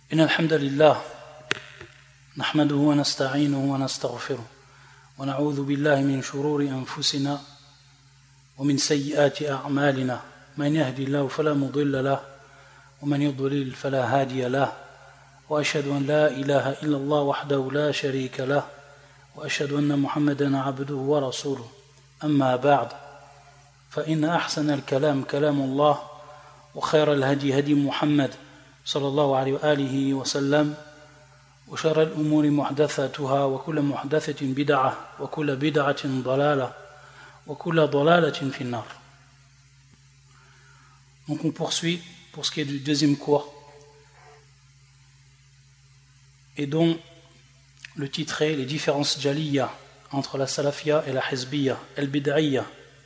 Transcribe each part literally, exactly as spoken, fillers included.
إن الحمد لله نحمده ونستعينه ونستغفره ونعوذ بالله من شرور أنفسنا ومن سيئات أعمالنا من يهدي الله فلا مضل له ومن يضلل فلا هادي له وأشهد أن لا إله إلا الله وحده لا شريك له وأشهد أن محمدا عبده ورسوله أما بعد فإن أحسن الكلام كلام الله وخير الهدي هدي محمد صلى الله عليه وآله وسلم وشر الأمور محدثاتها وكل محدثة بدعة وكل بدعة ضلالة وكل ضلالة في النار. Donc on poursuit pour ce qui est du deuxième cours et dont le titre est les différences jaliyya entre la salafiyya et la hizbiyya, al-bid'iyya.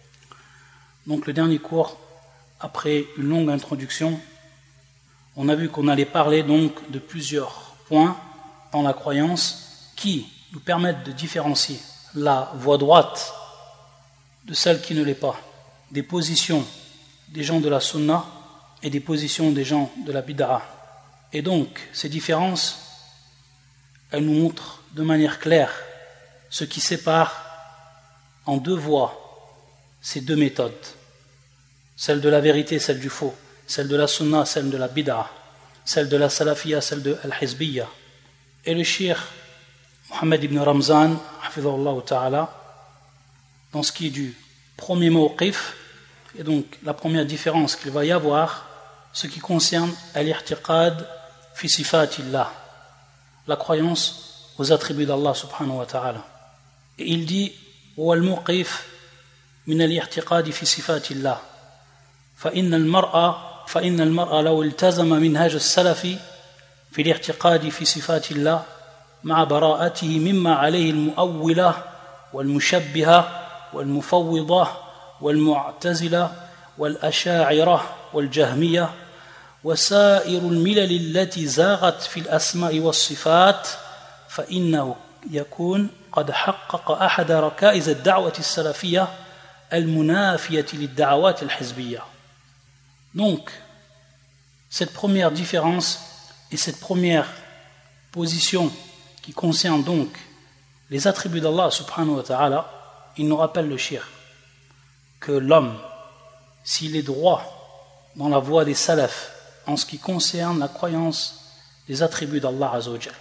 Donc le dernier cours, après une longue introduction, on a vu qu'on allait parler donc de plusieurs points dans la croyance qui nous permettent de différencier la voie droite de celle qui ne l'est pas, des positions des gens de la sunna et des positions des gens de la bid'a. Et donc ces différences, elles nous montrent de manière claire ce qui sépare en deux voies ces deux méthodes, celle de la vérité, celle du faux, celle de la sunna, celle de la bid'a, celle de la salafiyya, celle de al-hizbiyya. Et le cheikh Mohammed ibn Ramzan, hafidhahullah ta'ala, dans ce qui est du premier mawqif, et donc la première différence qu'il va y avoir, ce qui concerne al-i'tiqad fi sifatillah, la croyance aux attributs d'Allah subhanahu wa ta'ala. Et il dit wal mawqif min al-i'tiqad fi sifatillah فإن المرأة فإن المرأة لو التزم منهج السلف في الاعتقاد في صفات الله مع براءته مما عليه المؤولة والمشبهة والمفوضة والمعتزلة والأشاعرة والجهمية وسائر الملل التي زاغت في الأسماء والصفات فإنه يكون قد حقق أحد ركائز الدعوة السلفية المنافية للدعوات الحزبية. Donc, cette première différence et cette première position qui concerne donc les attributs d'Allah subhanahu wa ta'ala, il nous rappelle le shirk, que l'homme, s'il est droit dans la voie des salafs en ce qui concerne la croyance des attributs d'Allah azza wa jal,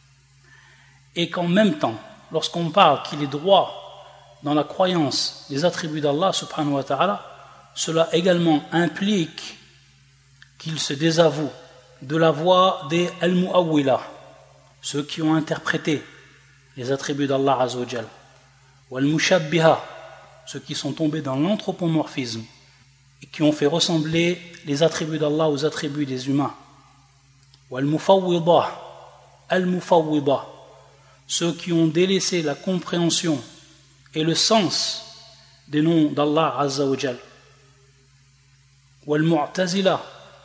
et qu'en même temps, lorsqu'on parle qu'il est droit dans la croyance des attributs d'Allah subhanahu wa ta'ala, cela également implique qu'il se désavoue de la voie des al-mu'awwila, ceux qui ont interprété les attributs d'Allah azza wa jal, ou al-mushabbiha, ceux qui sont tombés dans l'anthropomorphisme et qui ont fait ressembler les attributs d'Allah aux attributs des humains, ou al-mufawwida, al-mufawwida, ceux qui ont délaissé la compréhension et le sens des noms d'Allah azza wa jal, ou al-mu'tazila,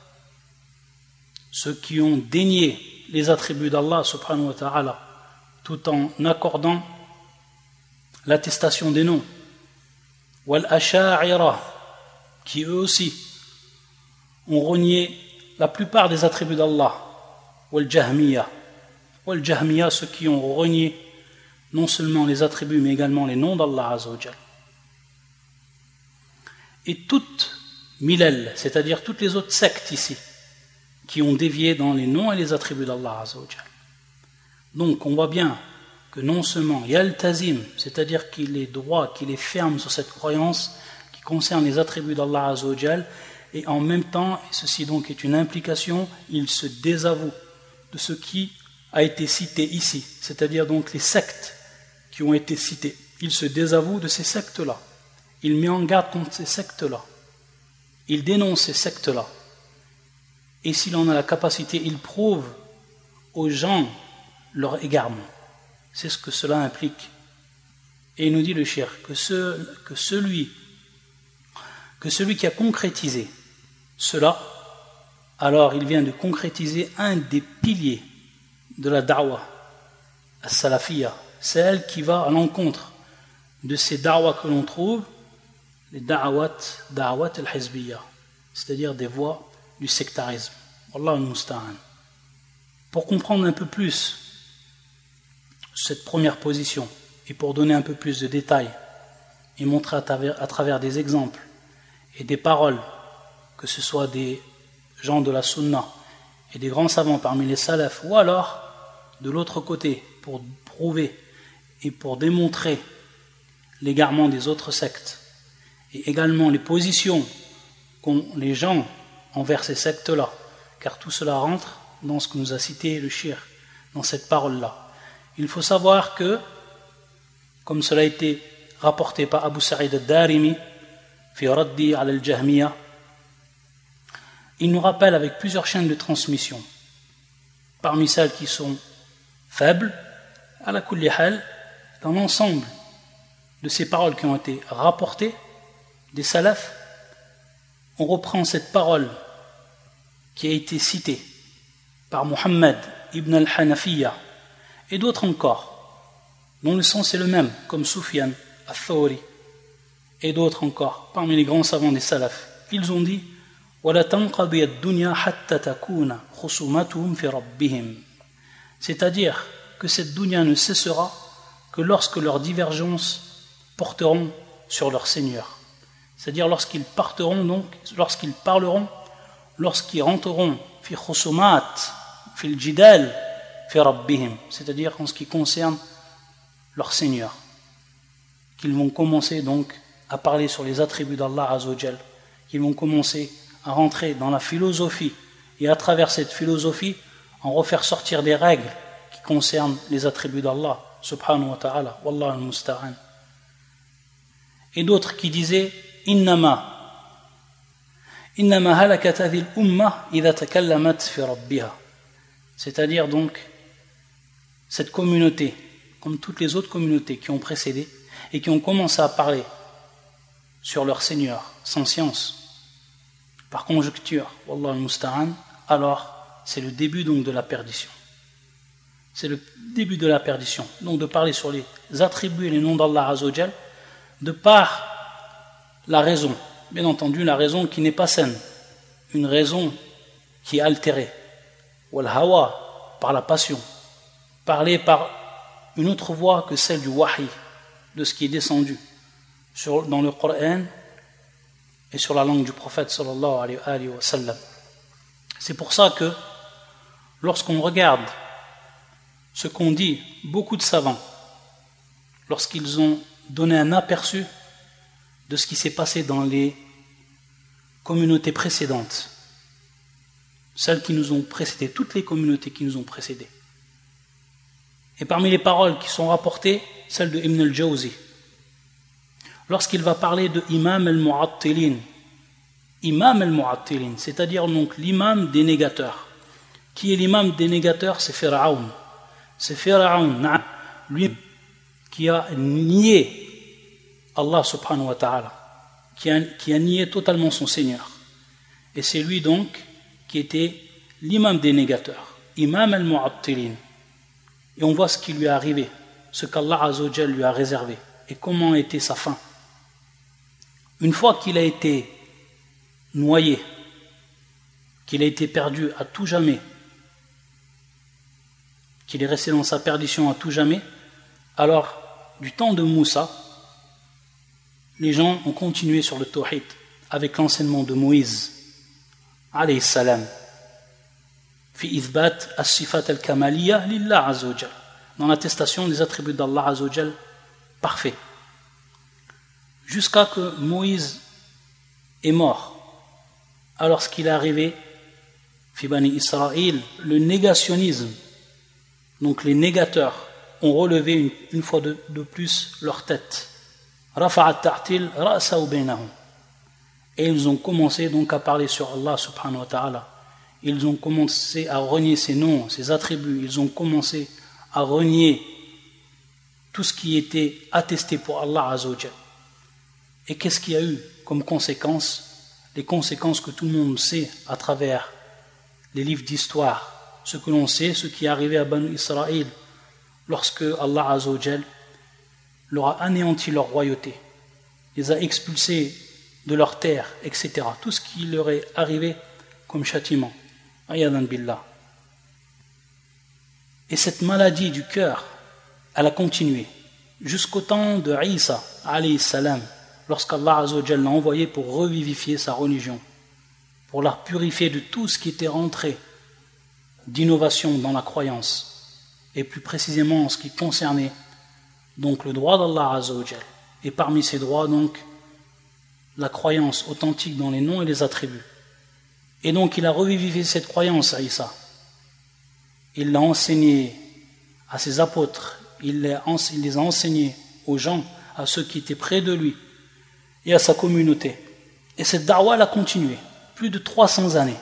ceux qui ont dénié les attributs d'Allah subhanahu wa ta'ala tout en accordant l'attestation des noms, ou al-asha'ira, qui eux aussi ont renié la plupart des attributs d'Allah, ou al-jahmiya, ou al-jahmiya, ceux qui ont renié non seulement les attributs mais également les noms d'Allah azza wa jal. Et toutes milal, c'est-à-dire toutes les autres sectes ici, qui ont dévié dans les noms et les attributs d'Allah azza wa jal. Donc on voit bien que non seulement yaltazim, c'est-à-dire qu'il est droit, qu'il est ferme sur cette croyance qui concerne les attributs d'Allah azza wa jal, et en même temps, et ceci donc est une implication, il se désavoue de ce qui a été cité ici, c'est-à-dire donc les sectes qui ont été citées. Il se désavoue de ces sectes-là. Il met en garde contre ces sectes-là. Il dénonce ces sectes-là. Et s'il en a la capacité, il prouve aux gens leur égarement. C'est ce que cela implique. Et il nous dit le cheikh que, ce, que, celui, que celui qui a concrétisé cela, alors il vient de concrétiser un des piliers de la da'wah, as-salafiyya. C'est elle qui va à l'encontre de ces da'wah que l'on trouve, les da'awat, da'awat al-hizbiyya, c'est-à-dire des voies du sectarisme. Wallahu al-musta'an. Pour comprendre un peu plus cette première position et pour donner un peu plus de détails et montrer à travers, à travers des exemples et des paroles, que ce soit des gens de la sunna et des grands savants parmi les salafs, ou alors de l'autre côté pour prouver et pour démontrer l'égarement des autres sectes et également les positions qu'ont les gens envers ces sectes-là, car tout cela rentre dans ce que nous a cité le shir, dans cette parole-là. Il faut savoir que, comme cela a été rapporté par Abu Sa'id al-Darimi, fi raddi ala al-Jahmiya, il nous rappelle avec plusieurs chaînes de transmission, parmi celles qui sont faibles, à la kulli hal, dans l'ensemble de ces paroles qui ont été rapportées des salafs, on reprend cette parole qui a été citée par Muhammad ibn al-Hanafiya et d'autres encore, dont le sens est le même, comme Sufyan al-Thawri et d'autres encore, parmi les grands savants des salafs. Ils ont dit وَلَا تَنْقَضِيَ الدُّنْيَا حَتَّى تَكُونَ خُصُومَتُهُمْ فِي رَبِّهِمْ, c'est-à-dire que cette dunya ne cessera que lorsque leurs divergences porteront sur leur Seigneur, c'est-à-dire lorsqu'ils partiront donc, lorsqu'ils parleront, lorsqu'ils rentreront fi khusumat, fi al-jidal, fi rabbihim, c'est-à-dire en ce qui concerne leur Seigneur, qu'ils vont commencer donc à parler sur les attributs d'Allah Azzawajal, qu'ils vont commencer à rentrer dans la philosophie et à travers cette philosophie en refaire sortir des règles qui concernent les attributs d'Allah subhanahu wa ta'ala, wallahu al-musta'an. Et d'autres qui disaient innama innama halakat hadhihi al-umma idha takallamat fi rabbiha, c'est-à-dire donc cette communauté, comme toutes les autres communautés qui ont précédé et qui ont commencé à parler sur leur Seigneur sans science, par conjecture, wallahu al-musta'an, alors c'est le début donc de la perdition. C'est le début de la perdition. Donc de parler sur les attributs et les noms d'Allah Azzawajal, de par la raison, bien entendu la raison qui n'est pas saine, une raison qui est altérée, wal hawa, par la passion, parler par une autre voie que celle du wahi, de ce qui est descendu sur, dans le Coran et sur la langue du prophète sallallahu alayhi wa sallam. C'est pour ça que lorsqu'on regarde ce qu'ont dit beaucoup de savants lorsqu'ils ont donné un aperçu de ce qui s'est passé dans les communautés précédentes, celles qui nous ont précédées, toutes les communautés qui nous ont précédées, et parmi les paroles qui sont rapportées, celle de Ibn al-Jawzi, lorsqu'il va parler de Imam al-Mu'attilin, Imam al-Mu'attilin, c'est-à-dire donc l'imam des négateurs. Qui est l'imam des négateurs? C'est Pharaon. C'est Pharaon, lui qui a nié Allah subhanahu wa ta'ala, qui a, qui a nié totalement son Seigneur. Et c'est lui donc qui était l'imam des négateurs, Imam al-Mu'attilin. Et on voit ce qui lui est arrivé, ce qu'Allah Azzawajal lui a réservé, et comment était sa fin. Une fois qu'il a été noyé, qu'il a été perdu à tout jamais, qu'il est resté dans sa perdition à tout jamais, alors du temps de Moussa, les gens ont continué sur le tawhid avec l'enseignement de Moïse alayhi salam fi ithbat as-sifat al-kamaliyah lillah Azzawajal, dans l'attestation des attributs d'Allah Azzawajal parfait, jusqu'à que Moïse est mort. Alors ce qu'il est arrivé, fi Bani Israël, le négationnisme, donc les négateurs ont relevé une, une fois de, de plus leur tête, rafa'at ta'til ra'sahu bainahum, et ils ont commencé donc à parler sur Allah subhanahu wa ta'ala. Ils ont commencé à renier ses noms, ses attributs, ils ont commencé à renier tout ce qui était attesté pour Allah Azzawajal. Et qu'est-ce qu'il y a eu comme conséquence? Les conséquences que tout le monde sait à travers les livres d'histoire, ce que l'on sait, ce qui est arrivé à Banu Israël lorsque Allah Azzawajal leur a anéanti leur royauté, les a expulsés de leur terre, et cetera. Tout ce qui leur est arrivé comme châtiment. Ayadan billah. Et cette maladie du cœur, elle a continué jusqu'au temps de Isa, alayhi salam, lorsqu'Allah Azza wa Jalla l'a envoyé pour revivifier sa religion, pour la purifier de tout ce qui était rentré d'innovation dans la croyance, et plus précisément en ce qui concernait donc le droit d'Allah Azza wa Jalla. Et parmi ces droits, donc, la croyance authentique dans les noms et les attributs. Et donc, il a revivifié cette croyance à Isa. Il l'a enseigné à ses apôtres, il les, il les a enseignés aux gens, à ceux qui étaient près de lui, et à sa communauté. Et cette da'wa, elle a continué, plus de trois cents années.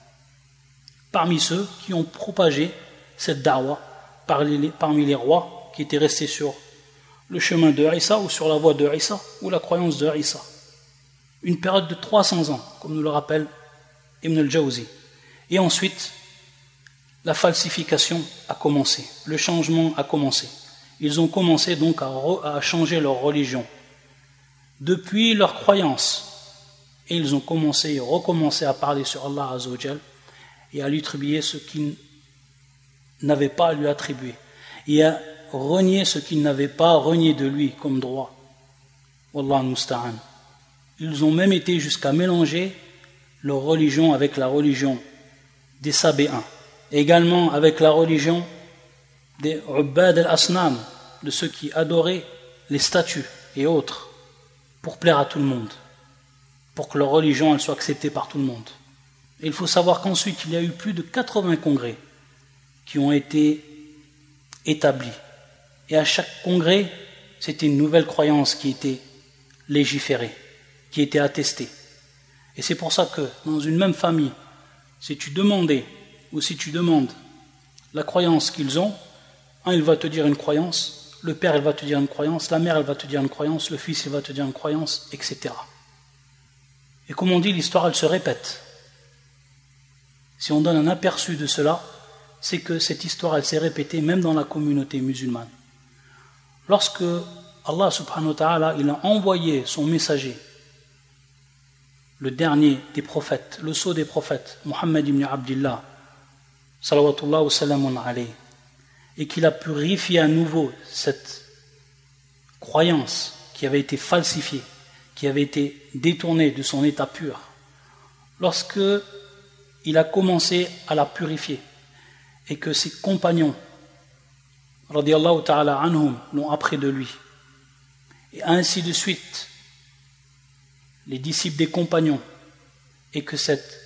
Parmi ceux qui ont propagé cette da'wa, parmi les rois qui étaient restés sur le chemin de Isa, ou sur la voie de Isa, ou la croyance de Isa. Une période de trois cents ans, comme nous le rappelle Ibn al-Jawzi. Et ensuite, la falsification a commencé, le changement a commencé. Ils ont commencé donc à, re, à changer leur religion depuis leur croyance. Et ils ont commencé et recommencé à parler sur Allah Azza wa Jal et à lui attribuer ce qu'ils n'avaient pas à lui attribuer. Et à renier ce qu'ils n'avaient pas renié de lui comme droit. Wallah musta'an. Ils ont même été jusqu'à mélanger leur religion avec la religion des Sabéens, également avec la religion des Ubbad al-Asnam, de ceux qui adoraient les statues et autres, pour plaire à tout le monde, pour que leur religion elle soit acceptée par tout le monde. Et il faut savoir qu'ensuite il y a eu plus de quatre-vingts congrès qui ont été établis. Et à chaque congrès, c'était une nouvelle croyance qui était légiférée, qui était attestée. Et c'est pour ça que dans une même famille, si tu demandais ou si tu demandes la croyance qu'ils ont, un il va te dire une croyance, le père il va te dire une croyance, la mère elle va te dire une croyance, le fils il va te dire une croyance, et cetera. Et comme on dit, l'histoire elle se répète. Si on donne un aperçu de cela, c'est que cette histoire elle s'est répétée même dans la communauté musulmane. Lorsque Allah subhanahu wa ta'ala il a envoyé son messager, le dernier des prophètes, le sceau des prophètes, Muhammad ibn Abdillah, salawatullah wa salamun alayhi, et qu'il a purifié à nouveau cette croyance qui avait été falsifiée, qui avait été détournée de son état pur, lorsque il a commencé à la purifier et que ses compagnons radiyallahu ta'ala anhum l'ont appris de lui, et ainsi de suite les disciples des compagnons, et que cette,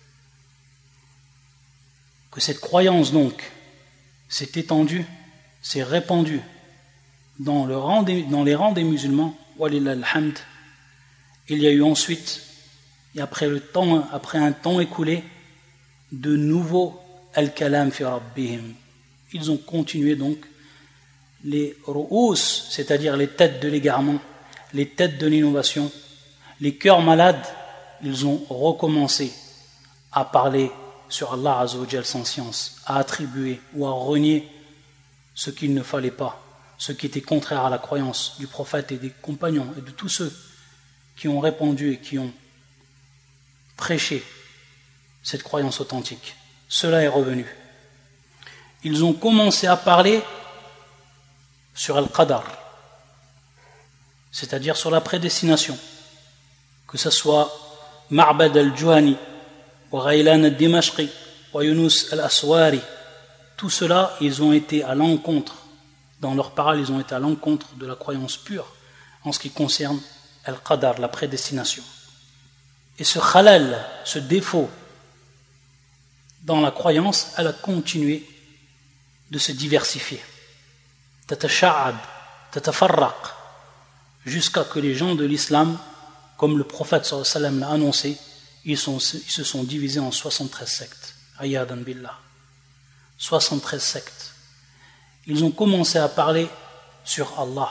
que cette croyance donc s'est étendue, s'est répandue dans, le rang des, dans les rangs des musulmans, walillah alhamd, il y a eu ensuite, et après, le temps, après un temps écoulé, de nouveaux al-kalam fi rabbihim. Ils ont continué donc les ru'ous, c'est-à-dire les têtes de l'égarement, les têtes de l'innovation, les cœurs malades, ils ont recommencé à parler sur Allah Azza wa Jal sans science, à attribuer ou à renier ce qu'il ne fallait pas, ce qui était contraire à la croyance du prophète et des compagnons et de tous ceux qui ont répandu et qui ont prêché cette croyance authentique. Cela est revenu. Ils ont commencé à parler sur Al-Qadar, c'est-à-dire sur la prédestination, que ce soit Ma'bad al-Juhani, wa Ghaylan al-Dimashqi, wa Yunus al-Aswari, tout cela, ils ont été à l'encontre, dans leurs paroles, ils ont été à l'encontre de la croyance pure en ce qui concerne Al-Qadar, la prédestination. Et ce khalal, ce défaut dans la croyance, elle a continué de se diversifier. Tatasha'ab, tatafarraq, jusqu'à que les gens de l'islam, comme le prophète sallallahu alayhi wa sallam l'a annoncé, ils, sont, ils se sont divisés en soixante-treize sectes. Ayadan billah. soixante-treize sectes. Ils ont commencé à parler sur Allah.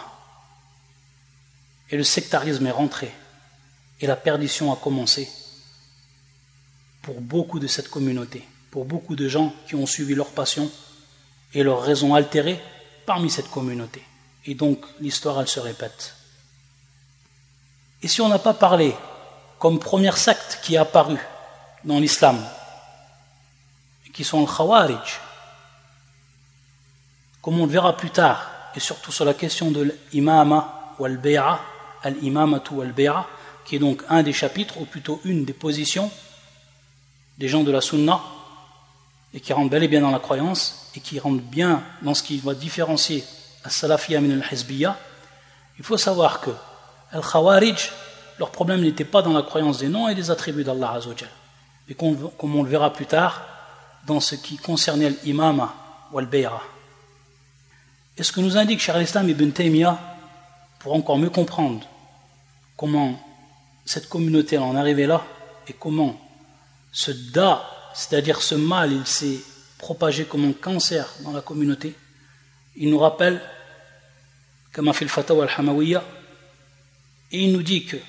Et le sectarisme est rentré. Et la perdition a commencé pour beaucoup de cette communauté, pour beaucoup de gens qui ont suivi leur passion et leur raison altérée parmi cette communauté. Et donc l'histoire elle se répète. Et si on n'a pas parlé comme première secte qui est apparue dans l'islam, qui sont le Khawarij, comme on le verra plus tard, et surtout sur la question de l'imama ou al-bay'a, al-imamatu ou al-bay'a, qui est donc un des chapitres, ou plutôt une des positions des gens de la sunna, et qui rentrent bel et bien dans la croyance, et qui rentrent bien dans ce qui va différencier al-salafiyya min al-hizbiyya. Il faut savoir que al-khawarij, leur problème n'était pas dans la croyance des noms et des attributs d'Allah Azza wa Jal, mais comme on le verra plus tard, dans ce qui concernait l'imama ou al-bay'a. Et ce que nous indique Cheikh al-Islam Ibn Taymiyyah, pour encore mieux comprendre comment cette communauté en est arrivée là, et comment ce da, c'est-à-dire ce mal, il s'est propagé comme un cancer dans la communauté, il nous rappelle, comme a fait le Fatawa al-Hamawiyya, et il nous dit que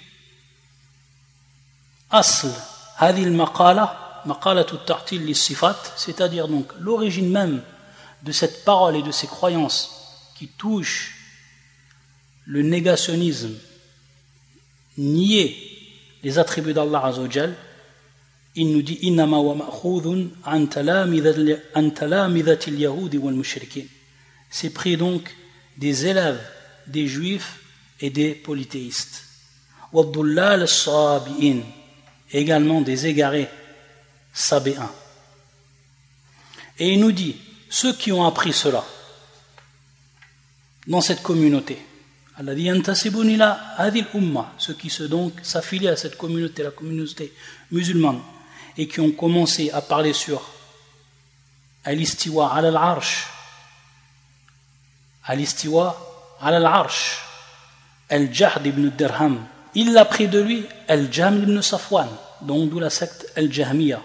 Asl hadil maqala, maqalatu ta'til lis-sifat, c'est-à-dire donc l'origine même de cette parole et de ces croyances qui touchent le négationnisme, nier les attributs d'Allah Azza wa Jal, il nous dit innama wa ma'khudun an talamidhati al-yahudi wal mushrikin. C'est pris donc des élèves des juifs et des polythéistes. Wa dhullal as-sabi'in, également des égarés sabéens. Et il nous dit ceux qui ont appris cela dans cette communauté, ceux qui se donc s'affilient à cette communauté, la communauté musulmane, et qui ont commencé à parler sur al-istiwa ala al-arsh, al-istiwa ala al-arsh, al-Jahd ibn Dirham, il l'a pris de lui al-Jahm ibn Safwan, donc d'où la secte al-Jahmiya.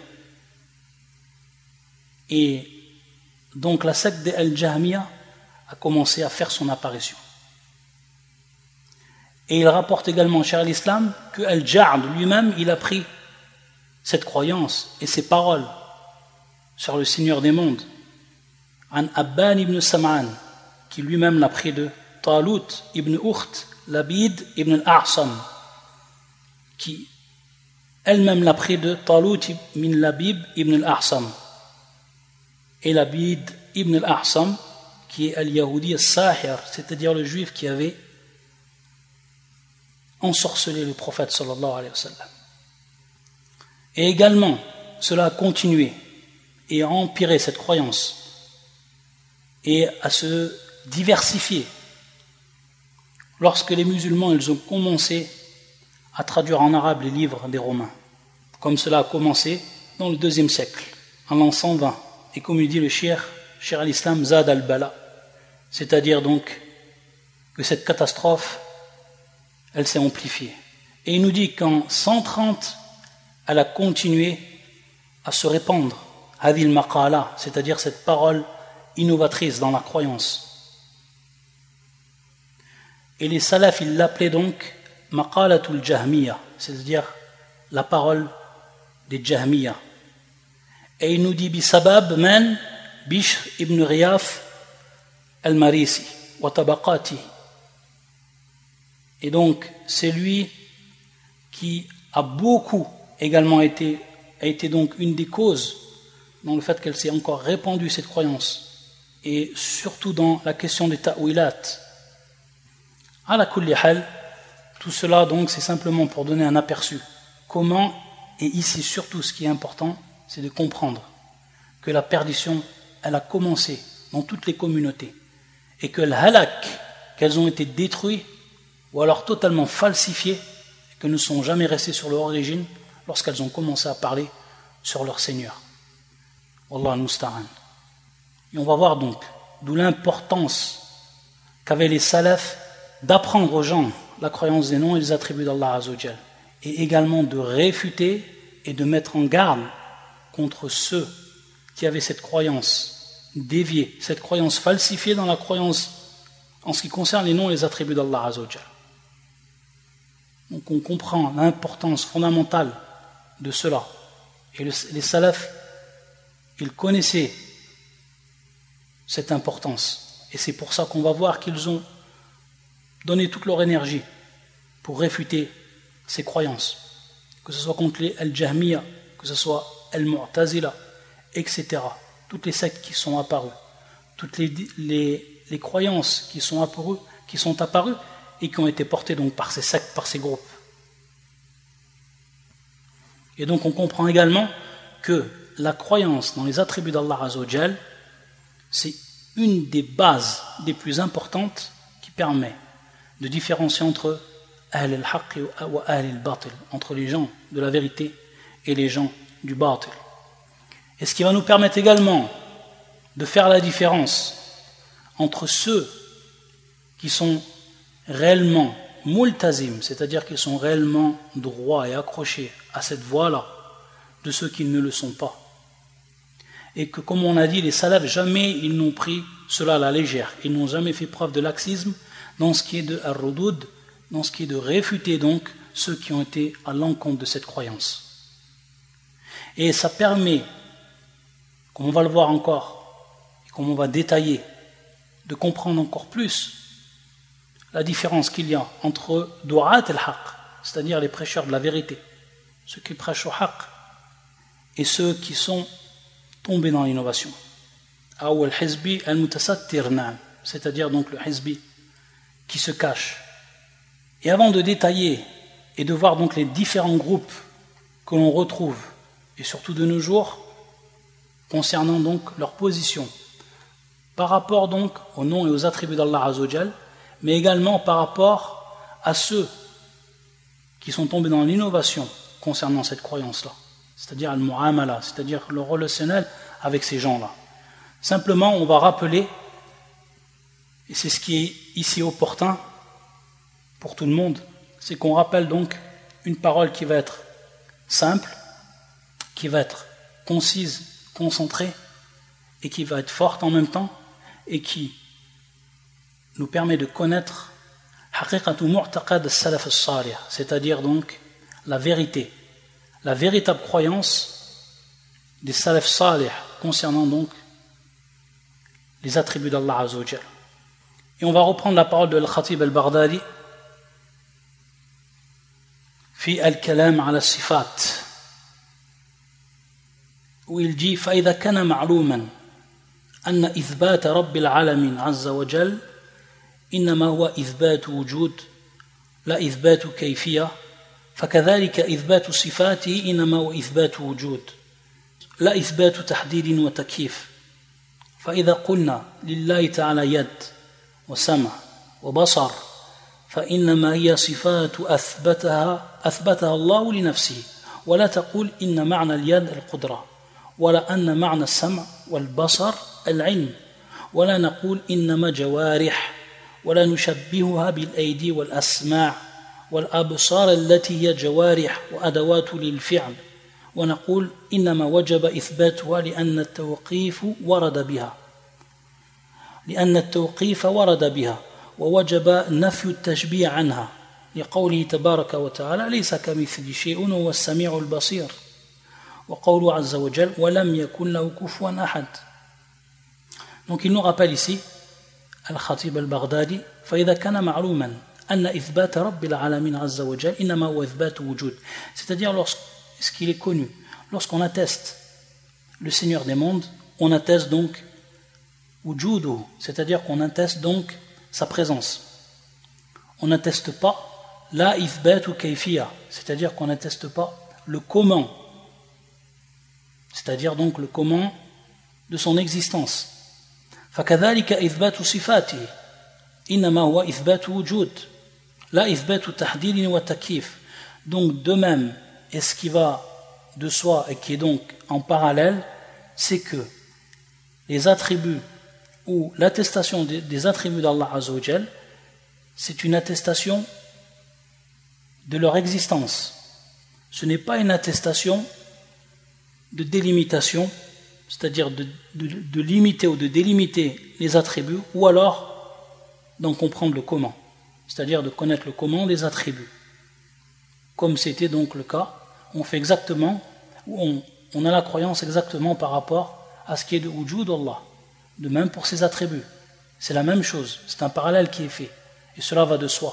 Et donc la secte des al-Jahmiya a commencé à faire son apparition. Et il rapporte également Cheikh al-Islam que al-Ja'd lui-même, il a pris cette croyance et ces paroles sur le Seigneur des mondes, an Abban ibn Sam'an, qui lui-même l'a pris de Talut ibn Ukht, Labid ibn al-A'sam, qui elle-même l'a pris de Talut ibn Labib ibn al-A'sam, et Labid ibn al-A'sam, qui est al-Yahudi al-Sahir, c'est-à-dire le juif qui avait ensorcelé le prophète sallallahu alayhi wa sallam. Et également, cela a continué et a empiré cette croyance et à se diversifier lorsque les musulmans ils ont commencé à traduire en arabe les livres des Romains, comme cela a commencé dans le deuxième siècle, en l'an cent vingt, et comme il dit le Cheikh, Cheikh al-Islam Zad al-Bala, c'est-à-dire donc que cette catastrophe elle s'est amplifiée. Et il nous dit qu'en cent trente, elle a continué à se répandre, hadil maqala, c'est-à-dire cette parole innovatrice dans la croyance. Et les salafs, ils l'appelaient donc maqalatul jahmiya, c'est-à-dire la parole des jahmiya. Et il nous dit bisabab man Bishr ibn Riyaf al-Marisi wa tabaqati. Et donc, c'est lui qui a beaucoup également été, a été donc une des causes dans le fait qu'elle s'est encore répandue, cette croyance, et surtout dans la question des ta'wilat. Ala kulli hal, tout cela donc c'est simplement pour donner un aperçu. Comment, et ici surtout ce qui est important, c'est de comprendre que la perdition, elle a commencé dans toutes les communautés, et que le halak, qu'elles ont été détruites, ou alors totalement falsifiées, que ne sont jamais restées sur leur origine lorsqu'elles ont commencé à parler sur leur Seigneur. Wallah al-musta'an. Et on va voir donc d'où l'importance qu'avaient les salafs d'apprendre aux gens la croyance des noms et des attributs d'Allah Azza wa Jal, et également de réfuter et de mettre en garde contre ceux qui avaient cette croyance déviée, cette croyance falsifiée dans la croyance en ce qui concerne les noms et les attributs d'Allah Azza wa Jal. Donc on comprend l'importance fondamentale de cela. Et le, les salafs, ils connaissaient cette importance. Et c'est pour ça qu'on va voir qu'ils ont donné toute leur énergie pour réfuter ces croyances. Que ce soit contre les Al-Jahmiya, que ce soit Al-Mu'tazila, et cetera. Toutes les sectes qui sont apparues. toutes les, les, les croyances qui sont apparues, qui sont apparues et qui ont été portées donc par ces sectes, par ces groupes. Et donc on comprend également que la croyance dans les attributs d'Allah Azza wa Jal, c'est une des bases les plus importantes qui permet de différencier entre Ahl al-Haqq wa Ahl al-Batil, entre les gens de la vérité et les gens du Batil. Et ce qui va nous permettre également de faire la différence entre ceux qui sont réellement multazim, c'est-à-dire qui sont réellement droits et accrochés à cette voie-là, de ceux qui ne le sont pas. Et que, comme on a dit, les salafs, jamais ils n'ont pris cela à la légère. Ils n'ont jamais fait preuve de laxisme dans ce qui est de ar-rudud, dans ce qui est de réfuter donc ceux qui ont été à l'encontre de cette croyance. Et ça permet, comme on va le voir encore, et comme on va détailler, de comprendre encore plus la différence qu'il y a entre du'at al-haq, c'est-à-dire les prêcheurs de la vérité, ceux qui prêchent au haq, et ceux qui sont tombés dans l'innovation. Ou al-hizbi al-mutasattir, c'est-à-dire donc le hizbi qui se cache. Et avant de détailler et de voir donc les différents groupes que l'on retrouve, et surtout de nos jours, concernant donc leur position, par rapport donc aux noms et aux attributs d'Allah Azza wa Jal, mais également par rapport à ceux qui sont tombés dans l'innovation concernant cette croyance-là, c'est-à-dire al-mu'amala, c'est-à-dire le relationnel avec ces gens-là. Simplement, on va rappeler, et c'est ce qui est ici opportun pour tout le monde, c'est qu'on rappelle donc une parole qui va être simple, qui va être concise, concentrée, et qui va être forte en même temps, et qui nous permet de connaître haqiqatu mu'taqad as-salaf as-salih, c'est-à-dire donc la vérité, la véritable croyance des salaf salih concernant donc les attributs d'Allah Azza wa Jal. Et on va reprendre la parole de Al-Khatib al-Baghdadi fi al-kalam ala as-sifat, où il dit فإذا كان معلوما أن إثبات رب العالمين عز وجل إنما هو إثبات وجود لا إثبات كيفية، فكذلك إثبات صفاته إنما هو إثبات وجود لا إثبات تحديد وتكييف. فإذا قلنا لله تعالى يد وسمع وبصر فإنما هي صفات أثبتها أثبتها الله لنفسه، ولا تقول إن معنى اليد القدرة، ولا أن معنى السمع والبصر العلم، ولا نقول إنما جوارح، ولا نشبهها بالأيدي والأسماع والأبصار التي هي جوارح وأدوات للفعل، ونقول إنما وجب إثباتها لأن التوقيف ورد بها لأن التوقيف ورد بها ووجب نفي التشبيه عنها لقوله تبارك وتعالى ليس كمثل شيء وهو السميع البصير، وقوله عز وجل ولم يكن له كفوا أحد. Donc il nous rappelle ici Al-Khatib al-Baghdadi فإذا كان معلوما أن إثبات رب العالمين عز وجل إنما هو إثبات وجود، c'est-à-dire lorsqu'il est connu, lorsqu'on atteste le Seigneur des mondes, on atteste donc wujudu, c'est-à-dire qu'on atteste donc sa présence. On n'atteste pas la ithbatu kayfiya, c'est-à-dire qu'on n'atteste pas le comment, c'est-à-dire donc le comment de son existence. فكذلك إثبات صفاته إنما هو إثبات وجود لا إثبات تحديد وتكييف. Donc de même, et ce qui va de soi et qui est donc en parallèle, c'est que les attributs ou l'attestation des, des attributs d'Allah Azza wa Jal, c'est une attestation de leur existence. Ce n'est pas une attestation de délimitation, c'est-à-dire de, de, de limiter ou de délimiter les attributs, ou alors d'en comprendre le comment, c'est-à-dire de connaître le comment des attributs. Comme c'était donc le cas, on fait exactement, on, on a la croyance exactement par rapport à ce qui est de wujud Allah. De même pour ses attributs. C'est la même chose, c'est un parallèle qui est fait. Et cela va de soi.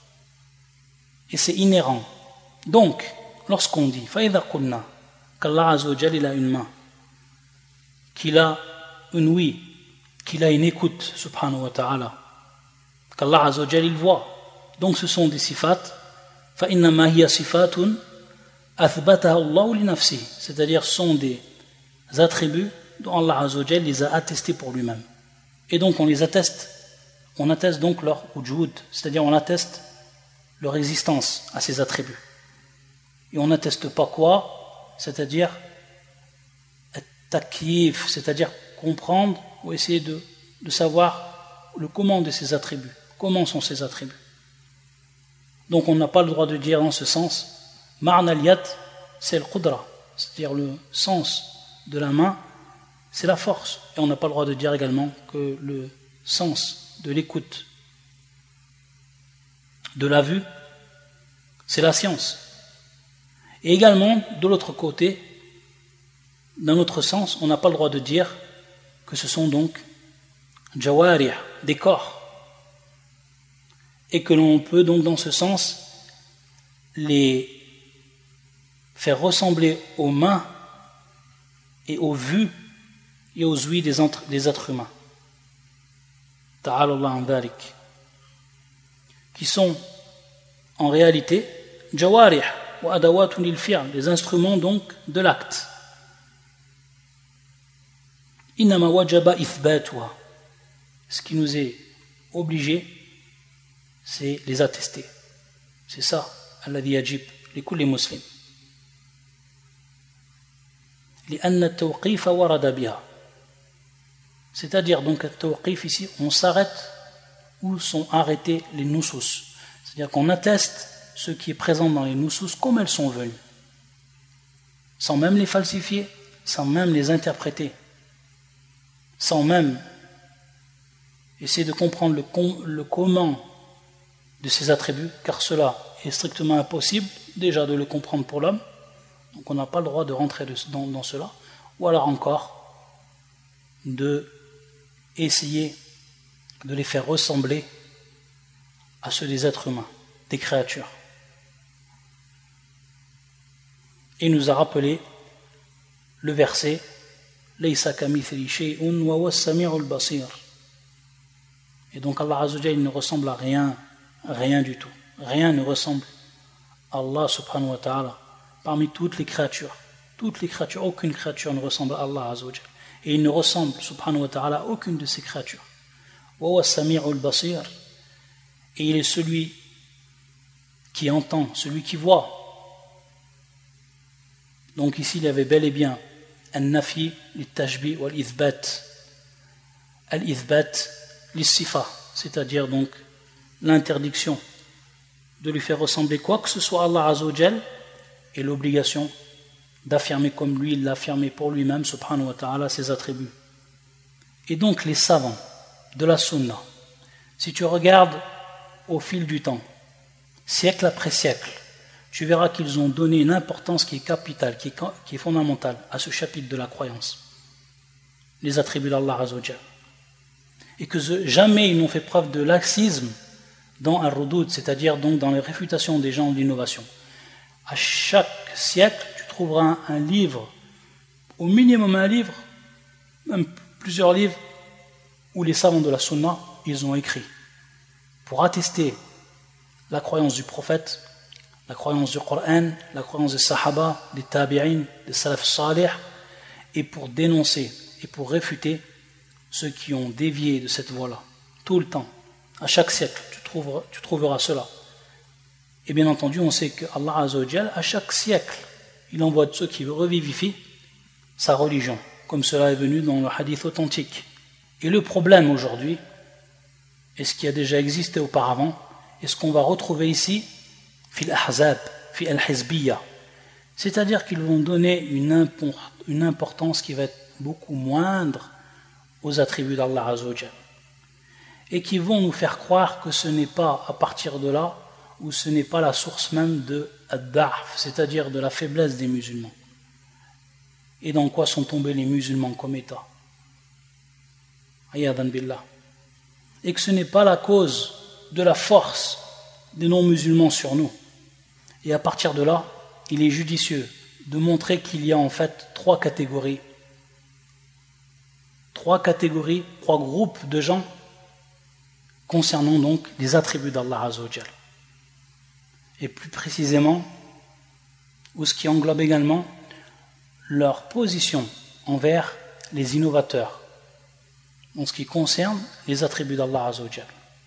Et c'est inhérent. Donc, lorsqu'on dit فَإِذَا قُلْنَا qu'Allah Azza wa Jal il a une main, qu'il a une ouïe, qu'il a une écoute, subhanahu wa ta'ala, qu'Allah Azza wa Jal il voit. Donc ce sont des sifat, فَإِنَّمَا هِيَ صِفَاتٌ أَثْبَتَهَا اللَّهُ لِنَفْسِهِ, c'est-à-dire sont des attributs dont Allah Azza wa Jal les a attestés pour lui-même. Et donc on les atteste, on atteste donc leur wujud, c'est-à-dire on atteste leur existence à ces attributs. Et on n'atteste pas quoi? C'est-à-dire takyif, c'est-à-dire comprendre ou essayer de, de savoir le comment de ces attributs. Comment sont ces attributs? Donc on n'a pas le droit de dire dans ce sens ma'na al-yad, c'est le qudra, c'est-à-dire le sens de la main, c'est la force. Et on n'a pas le droit de dire également que le sens de l'écoute, de la vue, c'est la science. Et également, de l'autre côté, d'un autre sens, on n'a pas le droit de dire que ce sont donc jawarih, des corps. Et que l'on peut donc dans ce sens les faire ressembler aux mains et aux vues et aux ouïes des, entre, des êtres humains. Ta'ala Allah an dhalik. Qui sont en réalité jawarih wa adawatun lil fi'l, les instruments donc de l'acte. Innama wajaba ithbatuha. Ce qui nous est obligé, c'est les attester. C'est ça, alladhi yajib li kulli muslim. لأن التوقيف ورد بها. C'est-à-dire donc at-tawqif ici, on s'arrête où sont arrêtés les nusus. C'est-à-dire qu'on atteste ce qui est présent dans les nusus comme elles sont venues, sans même les falsifier, sans même les interpréter, sans même essayer de comprendre le, com- le comment de ces attributs, car cela est strictement impossible déjà de le comprendre pour l'homme, donc on n'a pas le droit de rentrer de, dans, dans cela, ou alors encore de essayer de les faire ressembler à ceux des êtres humains, des créatures. Et il nous a rappelé le verset Laysa kamithli shay'un wa huwa as-sami'ul basir. Et donc Allah Azza wa Jalla ne ressemble à rien, rien du tout. Rien ne ressemble à Allah subhanahu wa ta'ala parmi toutes les créatures. Toutes les créatures, aucune créature ne ressemble à Allah Azza wa Jalla. Et il ne ressemble subhanahu wa ta'ala à aucune de ces créatures. Wa huwa as-sami'ul basir. Et il est celui qui entend, celui qui voit. Donc ici il y avait bel et bien al-nafi, al-tashbih ou al-ithbat. Al-ithbat, l'issifa, c'est-à-dire donc l'interdiction de lui faire ressembler quoi que ce soit à Allah Azza wa Jal, et l'obligation d'affirmer comme lui il l'a affirmé pour lui-même subhanahu wa ta'ala ses attributs. Et donc les savants de la sunna, si tu regardes au fil du temps, siècle après siècle, tu verras qu'ils ont donné une importance qui est capitale, qui est, qui est fondamentale à ce chapitre de la croyance, les attributs d'Allah Azza wa Jal. Et que jamais ils n'ont fait preuve de laxisme dans al-rudud, c'est-à-dire donc dans les réfutations des gens de l'innovation. À chaque siècle, tu trouveras un, un livre, au minimum un livre, même plusieurs livres, où les savants de la sunna, ils ont écrit pour attester la croyance du prophète, la croyance du Coran, la croyance des sahaba, des tabi'in, des salaf salih, et pour dénoncer et pour réfuter ceux qui ont dévié de cette voie-là, tout le temps, à chaque siècle, tu trouveras, tu trouveras cela. Et bien entendu, on sait que Allah Azza wa Jal, à chaque siècle, il envoie de ceux qui revivifient sa religion, comme cela est venu dans le hadith authentique. Et le problème aujourd'hui, et ce qui a déjà existé auparavant, et ce qu'on va retrouver ici, fil ahzab, fi al-hizbiyya, c'est-à-dire qu'ils vont donner une, import, une importance qui va être beaucoup moindre aux attributs d'Allah Azza wa Jal, et qui vont nous faire croire que ce n'est pas à partir de là, ou ce n'est pas la source même de ad-da'f, c'est-à-dire de la faiblesse des musulmans. Et dans quoi sont tombés les musulmans comme état? Ayadan billah. Et que ce n'est pas la cause de la force des non-musulmans sur nous. Et à partir de là, il est judicieux de montrer qu'il y a en fait trois catégories trois catégories, trois groupes de gens concernant donc les attributs d'Allah Azza wa Jal. Et plus précisément, ou ce qui englobe également leur position envers les innovateurs en ce qui concerne les attributs d'Allah Azza wa Jal.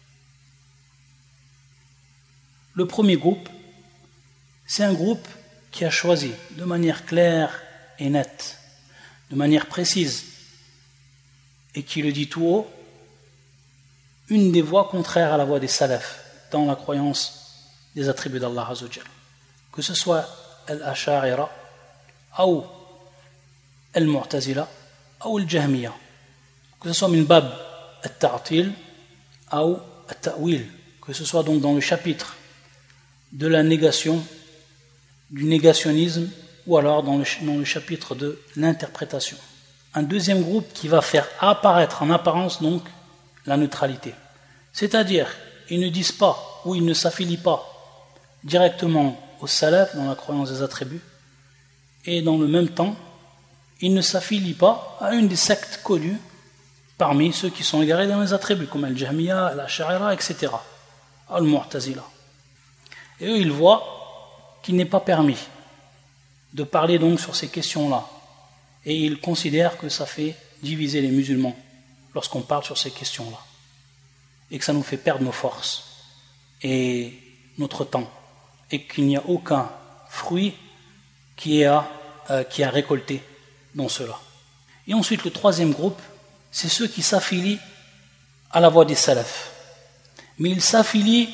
Le premier groupe, c'est un groupe qui a choisi de manière claire et nette, de manière précise, et qui le dit tout haut, une des voies contraires à la voie des salafs dans la croyance des attributs d'Allah Azza wa Jal. Que ce soit al-Asha'ira ou al-Mu'tazila ou al-Jahmiya, que ce soit min bab al-Ta'til ou al-Ta'wil, que ce soit donc dans le chapitre de la négation, du négationnisme, ou alors dans le, dans le chapitre de l'interprétation. Un deuxième groupe qui va faire apparaître en apparence donc la neutralité. C'est-à-dire, ils ne disent pas ou ils ne s'affilient pas directement au salaf dans la croyance des attributs, et dans le même temps, ils ne s'affilient pas à une des sectes connues parmi ceux qui sont égarés dans les attributs, comme al-Jahmiya, al-Asha'ira, et cetera, al-Mu'tazila. Et eux, ils voient qu'il n'est pas permis de parler donc sur ces questions-là. Et ils considèrent que ça fait diviser les musulmans lorsqu'on parle sur ces questions-là. Et que ça nous fait perdre nos forces et notre temps. Et qu'il n'y a aucun fruit qui est à, euh, qui est à récolter dans cela. Et ensuite, le troisième groupe, c'est ceux qui s'affilient à la voie des salafs. Mais ils s'affilient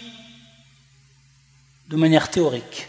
de manière théorique.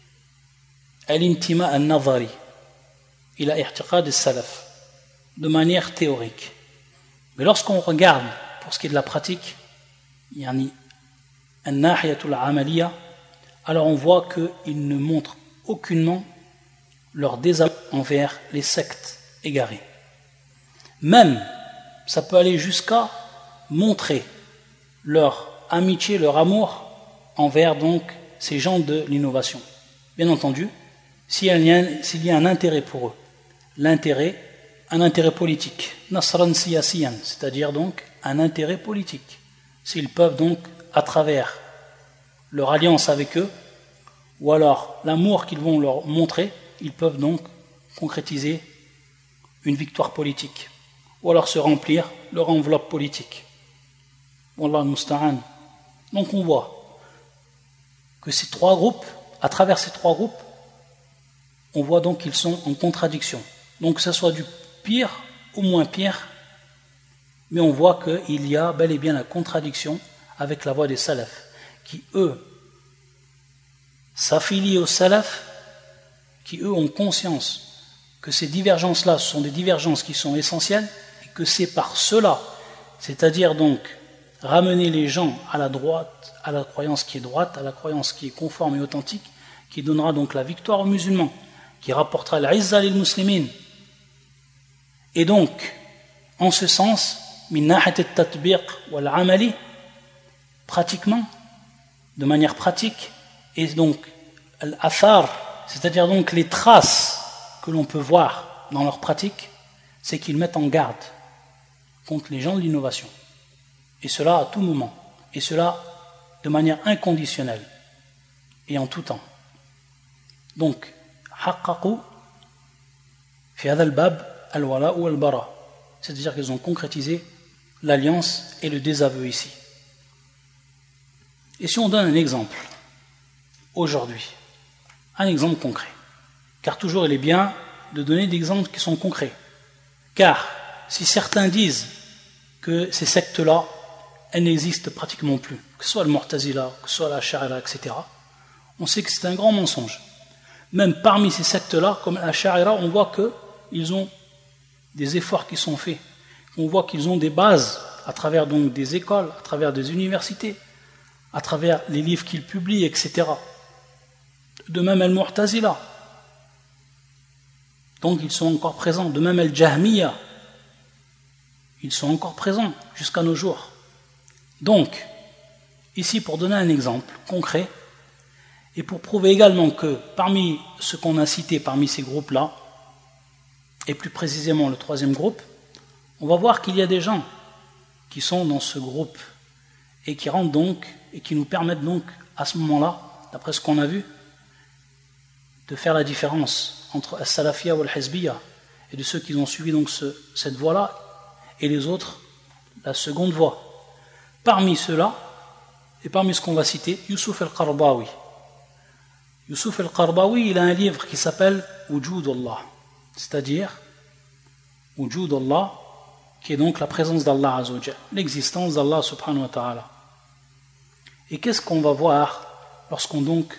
Al-intima al-nazari, il a i'tiqad al-salaf, de manière théorique. Mais lorsqu'on regarde, pour ce qui est de la pratique, yani an-nahiyatul amaliya, alors on voit qu'ils ne montrent aucunement leur désamour envers les sectes égarées. Même, ça peut aller jusqu'à montrer leur amitié, leur amour envers donc ces gens de l'innovation. Bien entendu, s'il y a, s'il y a un intérêt pour eux, l'intérêt, un intérêt politique, nasran siyasiyan, c'est-à-dire donc un intérêt politique. S'ils peuvent donc, à travers leur alliance avec eux, ou alors l'amour qu'ils vont leur montrer, ils peuvent donc concrétiser une victoire politique, ou alors se remplir leur enveloppe politique. Wallah musta'an. Donc on voit que ces trois groupes, à travers ces trois groupes, on voit donc qu'ils sont en contradiction. Donc que ce soit du pire au moins pire, mais on voit qu'il y a bel et bien la contradiction avec la voie des salafs, qui eux s'affilient aux salafs, qui eux ont conscience que ces divergences-là sont des divergences qui sont essentielles, et que c'est par cela, c'est-à-dire donc ramener les gens à la droite, à la croyance qui est droite, à la croyance qui est conforme et authentique, qui donnera donc la victoire aux musulmans, qui rapportera l'izza lil muslimin. Et donc, en ce sens, min nahat at-tatbiq wal amali, pratiquement, de manière pratique, et donc al-athar, c'est-à-dire donc les traces que l'on peut voir dans leur pratique, c'est qu'ils mettent en garde contre les gens de l'innovation. Et cela à tout moment. Et cela de manière inconditionnelle. Et en tout temps. Donc, haqqaqu fi hadha al-bab al-wala ou al-bara. C'est-à-dire qu'ils ont concrétisé l'alliance et le désaveu ici. Et si on donne un exemple, aujourd'hui, un exemple concret, car toujours il est bien de donner des exemples qui sont concrets. Car si certains disent que ces sectes-là, elles n'existent pratiquement plus, que ce soit le Mu'tazila, que ce soit la Asha'ira, et cetera, on sait que c'est un grand mensonge. Même parmi ces sectes-là, comme la Asha'ira, on voit qu'ils ont des efforts qui sont faits. On voit qu'ils ont des bases à travers donc des écoles, à travers des universités, à travers les livres qu'ils publient, et cetera. De même al-Mu'tazila. Donc ils sont encore présents. De même al-Jahmiya. Ils sont encore présents jusqu'à nos jours. Donc, ici pour donner un exemple concret, et pour prouver également que parmi ce qu'on a cité, parmi ces groupes-là, et plus précisément le troisième groupe, on va voir qu'il y a des gens qui sont dans ce groupe et qui rentrent donc et qui nous permettent donc à ce moment-là, d'après ce qu'on a vu, de faire la différence entre as-salafiyya ou al-hizbiyya et de ceux qui ont suivi donc ce, cette voie-là et les autres, la seconde voie. Parmi ceux-là, et parmi ce qu'on va citer, Yusuf al-Qardawi. Yusuf al-Qardawi, il a un livre qui s'appelle Wujud Allah, c'est-à-dire Wujud Allah, qui est donc la présence d'Allah Azza wa Jalla, l'existence d'Allah subhanahu wa ta'ala. Et qu'est-ce qu'on va voir lorsqu'on donc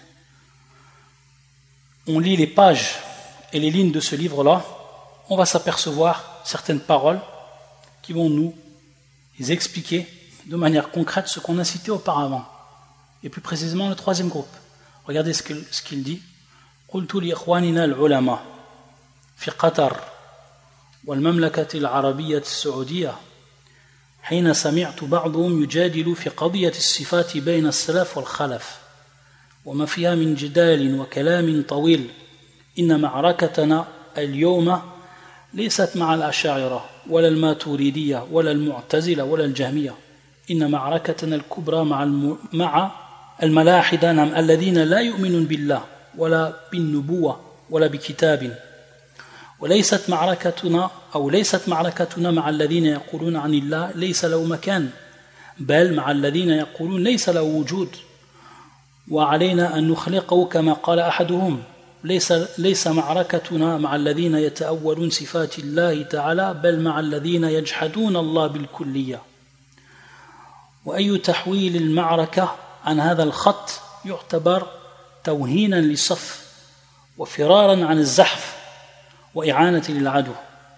on lit les pages et les lignes de ce livre-là? On va s'apercevoir certaines paroles qui vont nous expliquer de manière concrète ce qu'on a cité auparavant, et plus précisément le troisième groupe. Regardez ce qu'il, ce qu'il dit. قلت لإخواننا العلماء في قطر والمملكة العربية السعودية حين سمعت بعضهم يجادل في قضية الصفات بين السلف والخلف وما فيها من جدال وكلام طويل إن معركتنا اليوم ليست مع الأشاعرة ولا الماتوريدية ولا المعتزلة ولا الجهمية إن معركتنا الكبرى مع الم... مع الملاحدة الذين لا يؤمنون بالله ولا بالنبوة ولا بكتاب وليست معركتنا أو ليست معركتنا مع الذين يقولون عن الله ليس له مكان بل مع الذين يقولون ليس له وجود وعلينا أن نخلقه كما قال أحدهم ليس ليس معركتنا مع الذين يتأولون صفات الله تعالى بل مع الذين يجحدون الله بالكلية وأي تحويل المعركة عن هذا الخط يعتبر توهينا للصف وفرارا عن الزحف وإعانة للعدو.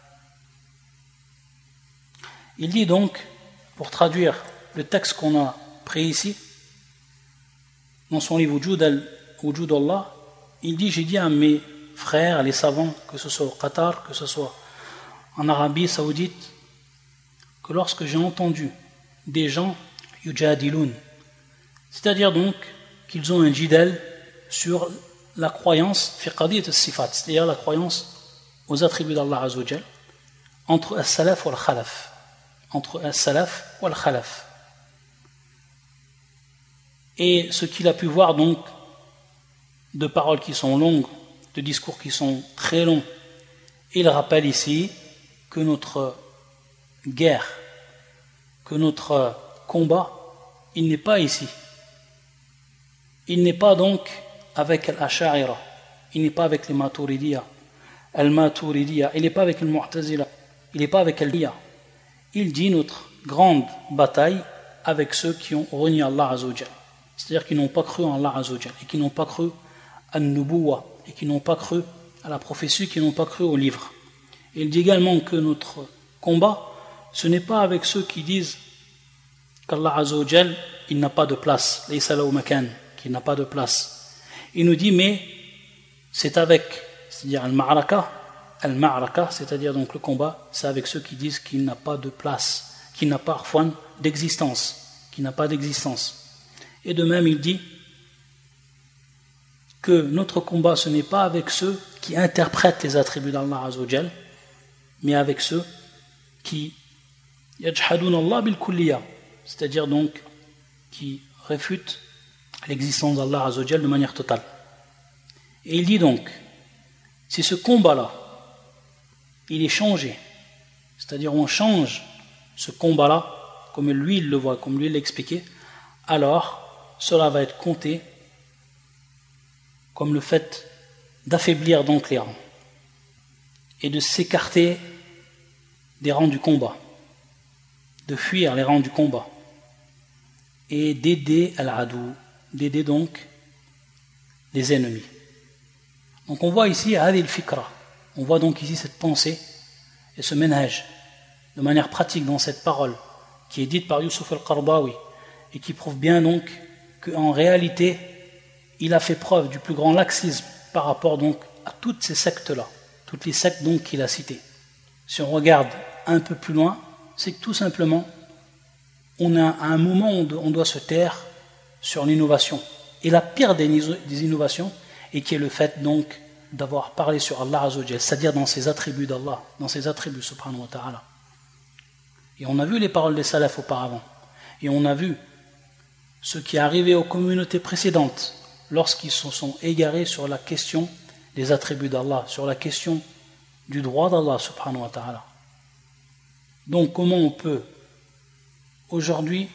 Il dit donc, pour traduire le texte qu'on a pris ici, dans son livre Wujud Allah, il dit, j'ai dit à mes frères, les savants, que ce soit au Qatar, que ce soit en Arabie Saoudite, que lorsque j'ai entendu des gens yujadiloun, c'est-à-dire donc qu'ils ont un jidal sur la croyance fi qadiyat as-sifat, c'est-à-dire la croyance aux attributs d'Allah Azza wa Jal, entre as-salaf ou al-khalaf, entre as-salaf ou al-khalaf. Et ce qu'il a pu voir donc de paroles qui sont longues, de discours qui sont très longs, il rappelle ici que notre guerre, que notre combat, il n'est pas ici. Il n'est pas donc avec al-Asha'ira, il n'est pas avec les Maturidiyya, al-Maturidiyya, il n'est pas avec le Mu'tazila, il n'est pas avec al-Liya. Il dit notre grande bataille avec ceux qui ont renié Allah Azza wa Jal, c'est-à-dire qui n'ont pas cru en Allah Azza wa Jal, et qui n'ont pas cru à Nubuwa, et qui n'ont pas cru à la prophétie, qui n'ont pas cru au livre. Et il dit également que notre combat, ce n'est pas avec ceux qui disent qu'Allah Azza wa Jal, il n'a pas de place, laysa lahu makan, qu'il n'a pas de place. Il nous dit, mais c'est avec, c'est-à-dire al-ma'raka, al-ma'raka, c'est-à-dire donc le combat, c'est avec ceux qui disent qu'il n'a pas de place, qu'il n'a pas d'existence, qu'il n'a pas d'existence. Et de même, il dit que notre combat, ce n'est pas avec ceux qui interprètent les attributs d'Allah Azza wa Jal, mais avec ceux qui yajhadun Allah bil kulliya, c'est-à-dire donc qui réfutent l'existence d'Allah Azza wa Jal de manière totale. Et il dit donc, si ce combat-là, il est changé, c'est-à-dire on change ce combat-là, comme lui il le voit, comme lui il l'a expliqué, alors cela va être compté comme le fait d'affaiblir donc les rangs et de s'écarter des rangs du combat, de fuir les rangs du combat et d'aider al-adou, d'aider donc les ennemis. Donc on voit ici Hadi al-Fikra, on voit donc ici cette pensée et ce manhaj de manière pratique dans cette parole qui est dite par Yusuf al-Qardawi et qui prouve bien donc qu'en réalité il a fait preuve du plus grand laxisme par rapport donc à toutes ces sectes-là, toutes les sectes donc qu'il a citées. Si on regarde un peu plus loin, c'est que tout simplement on a à un moment où on doit se taire sur l'innovation. Et la pire des innovations, et qui est le fait donc d'avoir parlé sur Allah Azza wa Jal, c'est-à-dire dans ses attributs d'Allah, dans ses attributs subhanahu wa ta'ala. Et on a vu les paroles des salafs auparavant. Et on a vu ce qui est arrivé aux communautés précédentes lorsqu'ils se sont égarés sur la question des attributs d'Allah, sur la question du droit d'Allah subhanahu wa ta'ala. Donc comment on peut aujourd'hui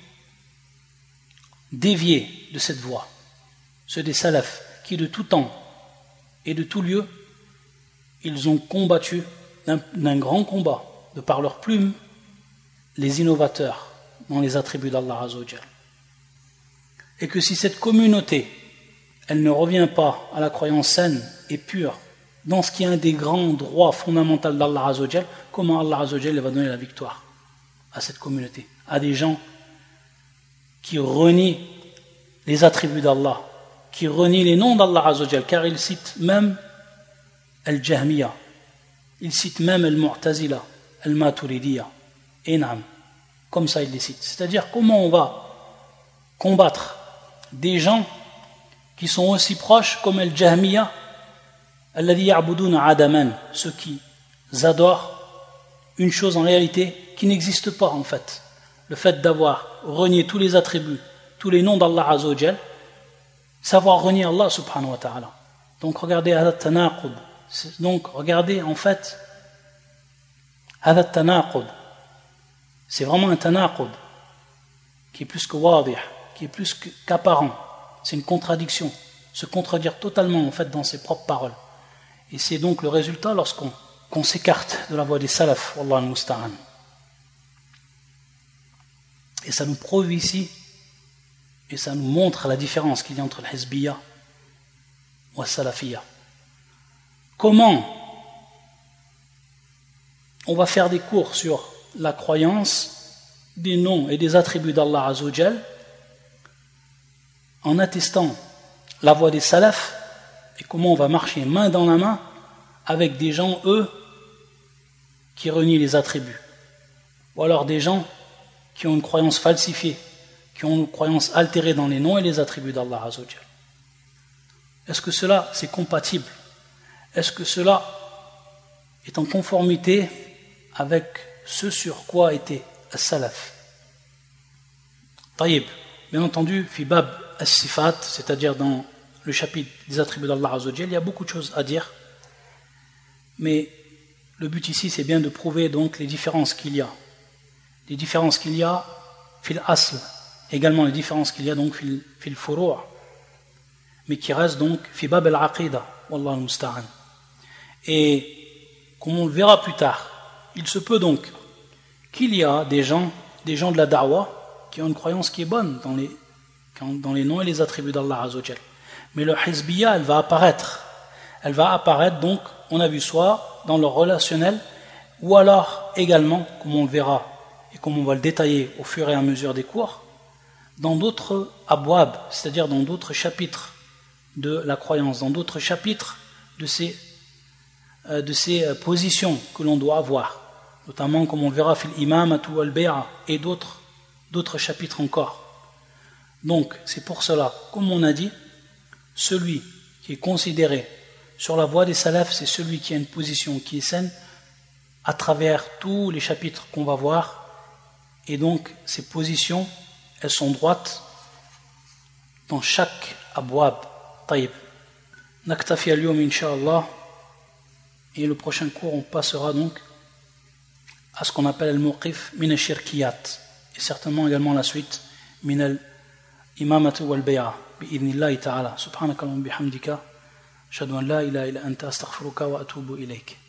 dévier de cette voie? Ceux des salafs qui de tout temps et de tout lieu, ils ont combattu d'un, d'un grand combat, de par leurs plumes, les innovateurs dans les attributs d'Allah Azza wa Jal. Et que si cette communauté, elle ne revient pas à la croyance saine et pure dans ce qui est un des grands droits fondamentaux d'Allah Azza wa Jal, comment Allah Azza wa Jal va donner la victoire à cette communauté, à des gens qui renient les attributs d'Allah, qui renient les noms d'Allah Azza wa Jal, car il cite même Al-Jahmiya, il cite même Al-Mu'tazila, Al-Maturidiyya, et Naam, comme ça il les cite. C'est-à-dire comment on va combattre des gens qui sont aussi proches comme Al-Jahmiya, alladhi ya'buduna adaman, ceux qui adorent une chose en réalité qui n'existe pas en fait. Le fait d'avoir renié tous les attributs, tous les noms d'Allah Azza wa Jal, savoir renier Allah subhanahu wa ta'ala. Donc regardez Hadat Tanaqud. Donc regardez en fait Hadat Tanaqud. C'est vraiment un tanaqud qui est plus que wadih, qui est plus qu'apparent. C'est une contradiction, se contredire totalement en fait dans ses propres paroles. Et c'est donc le résultat lorsqu'on qu'on s'écarte de la voie des salaf, wallah al-musta'an. Et ça nous prouve ici, et ça nous montre la différence qu'il y a entre le hizbiyya et le salafiyya. Comment on va faire des cours sur la croyance des noms et des attributs d'Allah Azza wa Jal en attestant la voie des salafs, et comment on va marcher main dans la main avec des gens, eux, qui renient les attributs, ou alors des gens qui ont une croyance falsifiée, qui ont une croyance altérée dans les noms et les attributs d'Allah Azza wa Jal. Est-ce que cela c'est compatible? Est-ce que cela est en conformité avec ce sur quoi était as-salaf? Taïb, bien entendu, fi bab as-sifat, c'est-à-dire dans le chapitre des attributs d'Allah Azza wa Jal, il y a beaucoup de choses à dire, mais le but ici c'est bien de prouver donc les différences qu'il y a. Les différences qu'il y a fil asl, également les différences qu'il y a donc fil, fil furu', mais qui restent donc fi bab al-aqida, wallah al-musta'an. Et comme on le verra plus tard, il se peut donc qu'il y a des gens, des gens de la da'wa qui ont une croyance qui est bonne dans les, dans les noms et les attributs d'Allah Azza wa Jal. Mais le hizbiyya, elle va apparaître. Elle va apparaître donc, on a vu, soit dans le relationnel, ou alors également, comme on le verra, et comme on va le détailler au fur et à mesure des cours, dans d'autres abwab, c'est-à-dire dans d'autres chapitres de la croyance, dans d'autres chapitres de ces, euh, de ces euh, positions que l'on doit avoir, notamment comme on le verra fil imamatu wal bay'a et d'autres, d'autres chapitres encore. Donc c'est pour cela, comme on a dit, celui qui est considéré sur la voie des salafs, c'est celui qui a une position qui est saine à travers tous les chapitres qu'on va voir, et donc ces positions elles sont droites dans chaque abwab. Taïb. Naktafi al-yawm incha'Allah, et le prochain cours on passera donc à ce qu'on appelle al-muqif min al-shirkiyat, et certainement également la suite min al-imamatu wal-bay'a bi-idhnillahi ta'ala. Subhanakallahumma bihamdika ashhadu an la ilaha illa anta astaghfiruka wa atubu ilayk.